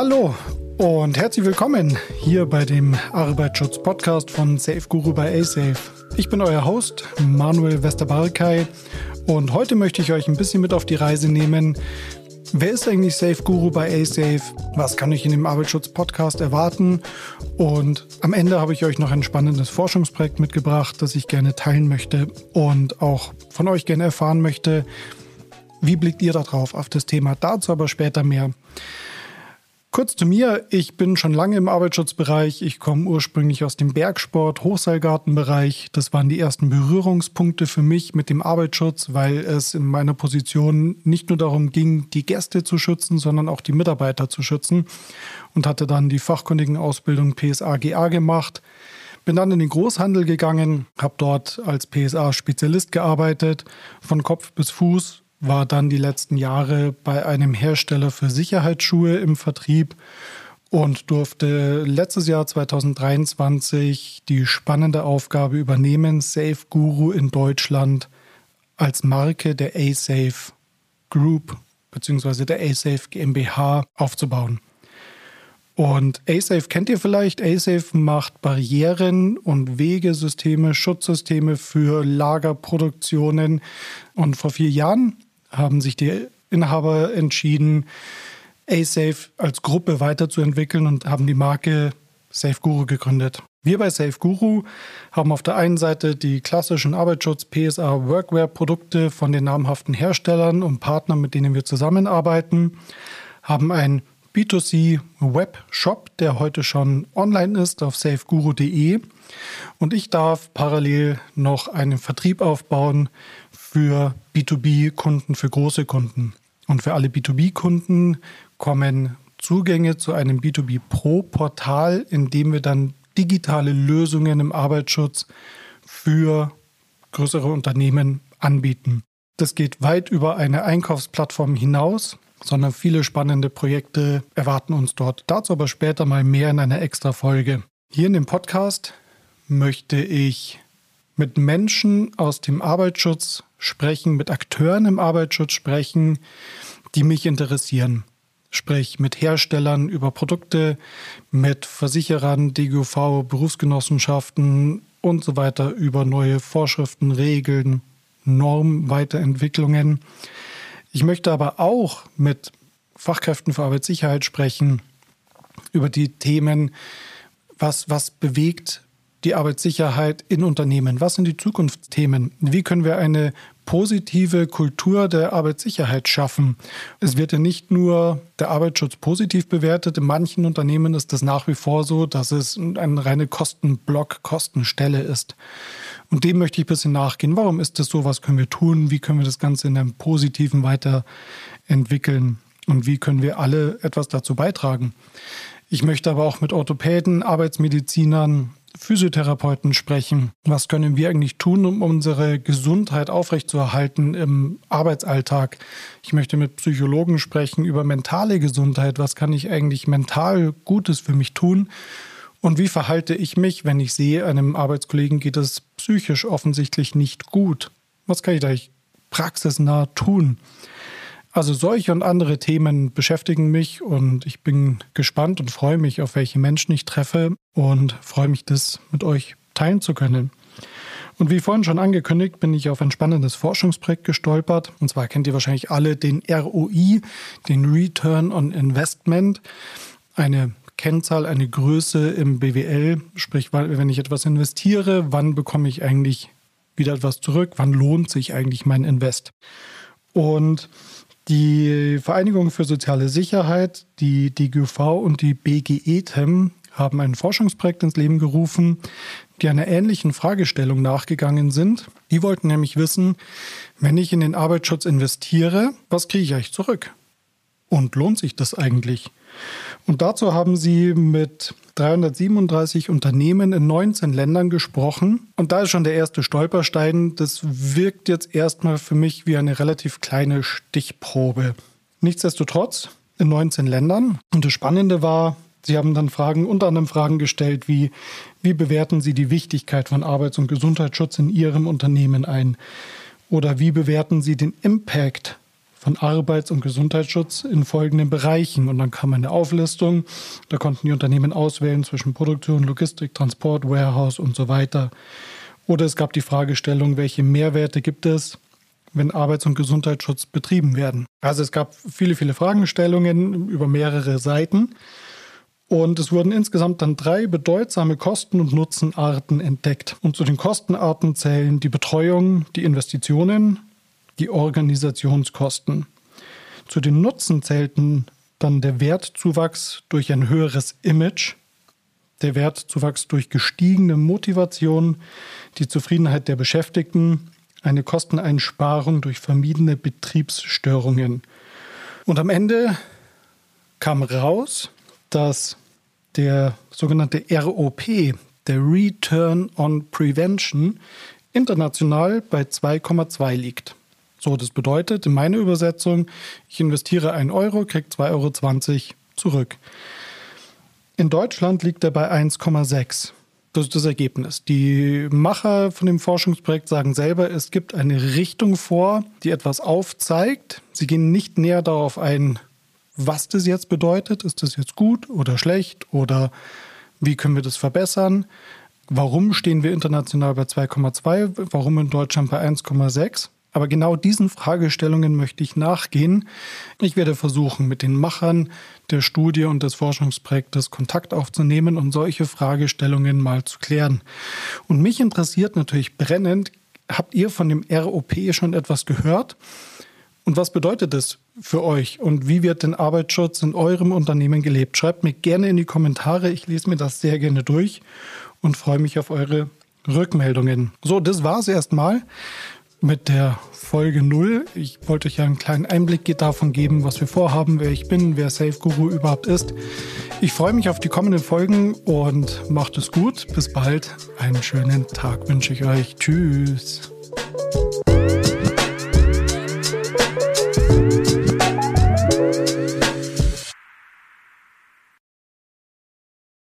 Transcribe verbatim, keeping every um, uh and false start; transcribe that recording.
Hallo und herzlich willkommen hier bei dem Arbeitsschutz-Podcast von SafeGuru bei A-Safe. Ich bin euer Host Manuel Westerbarkay und heute möchte ich euch ein bisschen mit auf die Reise nehmen. Wer ist eigentlich SafeGuru bei A-Safe? Was kann ich in dem Arbeitsschutz-Podcast erwarten? Und am Ende habe ich euch noch ein spannendes Forschungsprojekt mitgebracht, das ich gerne teilen möchte und auch von euch gerne erfahren möchte. Wie blickt ihr da drauf auf das Thema? Dazu aber später mehr. Kurz zu mir, ich bin schon lange im Arbeitsschutzbereich. Ich komme ursprünglich aus dem Bergsport, Hochseilgartenbereich. Das waren die ersten Berührungspunkte für mich mit dem Arbeitsschutz, weil es in meiner Position nicht nur darum ging, die Gäste zu schützen, sondern auch die Mitarbeiter zu schützen. Und hatte dann die Fachkundigenausbildung P S A G A gemacht. Bin dann in den Großhandel gegangen, habe dort als P S A-Spezialist gearbeitet, von Kopf bis Fuß. War dann die letzten Jahre bei einem Hersteller für Sicherheitsschuhe im Vertrieb und durfte letztes Jahr zwanzig dreiundzwanzig die spannende Aufgabe übernehmen, SafeGuru in Deutschland als Marke der A-Safe Group bzw. der A-Safe GmbH aufzubauen. Und A-Safe kennt ihr vielleicht. A-Safe macht Barrieren- und Wegesysteme, Schutzsysteme für Lagerproduktionen. Und vor vier Jahren haben sich die Inhaber entschieden, A-Safe als Gruppe weiterzuentwickeln und haben die Marke SafeGuru gegründet. Wir bei SafeGuru haben auf der einen Seite die klassischen Arbeitsschutz-P S A-Workwear-Produkte von den namhaften Herstellern und Partnern, mit denen wir zusammenarbeiten, haben einen B zwei C-Webshop, der heute schon online ist auf safeguru punkt de. Und ich darf parallel noch einen Vertrieb aufbauen für B zwei B-Kunden, für große Kunden. Und für alle B zwei B-Kunden kommen Zugänge zu einem B zwei B-Pro-Portal, in dem wir dann digitale Lösungen im Arbeitsschutz für größere Unternehmen anbieten. Das geht weit über eine Einkaufsplattform hinaus, sondern viele spannende Projekte erwarten uns dort. Dazu aber später mal mehr in einer extra Folge. Hier in dem Podcast möchte ich mit Menschen aus dem Arbeitsschutz sprechen, mit Akteuren im Arbeitsschutz sprechen, die mich interessieren. Sprich mit Herstellern über Produkte, mit Versicherern, D G U V, Berufsgenossenschaften und so weiter über neue Vorschriften, Regeln, Normweiterentwicklungen. Ich möchte aber auch mit Fachkräften für Arbeitssicherheit sprechen über die Themen, was, was bewegt die Arbeitssicherheit in Unternehmen? Was sind die Zukunftsthemen? Wie können wir eine positive Kultur der Arbeitssicherheit schaffen? Es wird ja nicht nur der Arbeitsschutz positiv bewertet. In manchen Unternehmen ist das nach wie vor so, dass es ein reine Kostenblock, Kostenstelle ist. Und dem möchte ich ein bisschen nachgehen. Warum ist das so? Was können wir tun? Wie können wir das Ganze in einem Positiven weiterentwickeln? Und wie können wir alle etwas dazu beitragen? Ich möchte aber auch mit Orthopäden, Arbeitsmedizinern, Physiotherapeuten sprechen. Was können wir eigentlich tun, um unsere Gesundheit aufrechtzuerhalten im Arbeitsalltag? Ich möchte mit Psychologen sprechen über mentale Gesundheit. Was kann ich eigentlich mental Gutes für mich tun? Und wie verhalte ich mich, wenn ich sehe, einem Arbeitskollegen geht es psychisch offensichtlich nicht gut? Was kann ich da praxisnah tun? Also solche und andere Themen beschäftigen mich und ich bin gespannt und freue mich, auf welche Menschen ich treffe und freue mich, das mit euch teilen zu können. Und wie vorhin schon angekündigt, bin ich auf ein spannendes Forschungsprojekt gestolpert. Und zwar kennt ihr wahrscheinlich alle den R O I, den Return on Investment, eine Kennzahl, eine Größe im B W L, sprich, wenn ich etwas investiere, wann bekomme ich eigentlich wieder etwas zurück, wann lohnt sich eigentlich mein Invest? Und die Vereinigung für soziale Sicherheit, die D G U V und die B G E T E M haben ein Forschungsprojekt ins Leben gerufen, die einer ähnlichen Fragestellung nachgegangen sind. Die wollten nämlich wissen, wenn ich in den Arbeitsschutz investiere, was kriege ich eigentlich zurück? Und lohnt sich das eigentlich? Und dazu haben sie mit dreihundertsiebenunddreißig Unternehmen in neunzehn Ländern gesprochen. Und da ist schon der erste Stolperstein. Das wirkt jetzt erstmal für mich wie eine relativ kleine Stichprobe. Nichtsdestotrotz in neunzehn Ländern. Und das Spannende war, sie haben dann Fragen, unter anderem Fragen gestellt wie, wie bewerten Sie die Wichtigkeit von Arbeits- und Gesundheitsschutz in Ihrem Unternehmen ein? Oder wie bewerten Sie den Impact von Arbeits- und Gesundheitsschutz in folgenden Bereichen. Und dann kam eine Auflistung, da konnten die Unternehmen auswählen zwischen Produktion, Logistik, Transport, Warehouse und so weiter. Oder es gab die Fragestellung, welche Mehrwerte gibt es, wenn Arbeits- und Gesundheitsschutz betrieben werden. Also es gab viele, viele Fragestellungen über mehrere Seiten. Und es wurden insgesamt dann drei bedeutsame Kosten- und Nutzenarten entdeckt. Und zu den Kostenarten zählen die Betreuung, die Investitionen, die Organisationskosten. Zu den Nutzen zählten dann der Wertzuwachs durch ein höheres Image, der Wertzuwachs durch gestiegene Motivation, die Zufriedenheit der Beschäftigten, eine Kosteneinsparung durch vermiedene Betriebsstörungen. Und am Ende kam raus, dass der sogenannte R O P, der Return on Prevention, international bei zwei Komma zwei liegt. So, das bedeutet in meiner Übersetzung, ich investiere einen Euro, kriege zwei Euro zwanzig zurück. In Deutschland liegt er bei eins Komma sechs. Das ist das Ergebnis. Die Macher von dem Forschungsprojekt sagen selber, es gibt eine Richtung vor, die etwas aufzeigt. Sie gehen nicht näher darauf ein, was das jetzt bedeutet. Ist das jetzt gut oder schlecht oder wie können wir das verbessern? Warum stehen wir international bei zwei Komma zwei? Warum in Deutschland bei eins Komma sechs? Aber genau diesen Fragestellungen möchte ich nachgehen. Ich werde versuchen, mit den Machern der Studie und des Forschungsprojektes Kontakt aufzunehmen und solche Fragestellungen mal zu klären. Und mich interessiert natürlich brennend, habt ihr von dem R O P schon etwas gehört? Und was bedeutet das für euch? Und wie wird denn Arbeitsschutz in eurem Unternehmen gelebt? Schreibt mir gerne in die Kommentare. Ich lese mir das sehr gerne durch und freue mich auf eure Rückmeldungen. So, das war es erstmal mit der Folge null. Ich wollte euch ja einen kleinen Einblick davon geben, was wir vorhaben, wer ich bin, wer SafeGuru überhaupt ist. Ich freue mich auf die kommenden Folgen und macht es gut. Bis bald. Einen schönen Tag wünsche ich euch. Tschüss.